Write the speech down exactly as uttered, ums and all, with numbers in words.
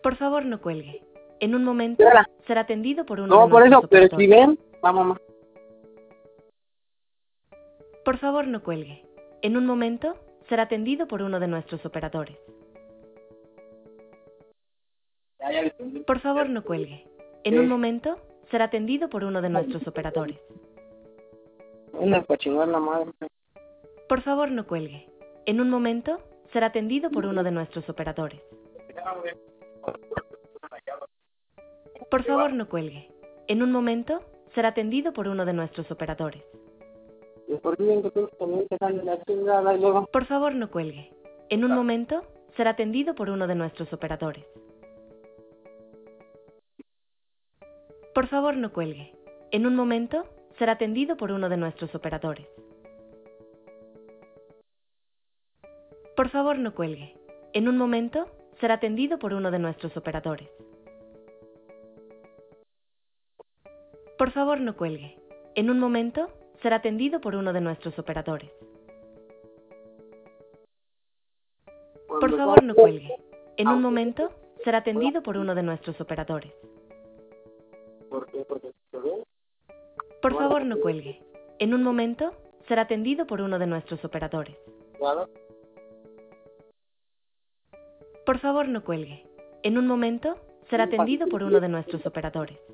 Por favor, no cuelgue. En un momento Espera. será atendido por uno No, de por nuestros eso, pero si operadores. ven, vamos más. Por favor, no cuelgue. En un momento será atendido por uno de nuestros operadores. Por favor, no cuelgue. En un momento será atendido por uno de nuestros operadores. Una para chingar la madre. Por favor, no cuelgue. En un momento será atendido por uno de nuestros operadores. Por favor, no cuelgue. En un momento será atendido por uno de nuestros operadores. ¿Y por qué ven que tú también te sale la chingada y luego? Por favor, no cuelgue. En un momento será atendido por uno de nuestros operadores. Por favor, no cuelgue. En un momento será atendido por uno de nuestros operadores. Por favor, no cuelgue. En un momento será atendido por uno de nuestros operadores. Por favor, no cuelgue. En un momento será atendido por uno de nuestros operadores. Por favor, no cuelgue. En un momento será atendido por uno de nuestros operadores. ¿Por qué? Porque se ve. Por favor, no cuelgue. En un momento será atendido por uno de nuestros operadores. Claro. Por favor, no cuelgue. En un momento será atendido por uno de nuestros operadores.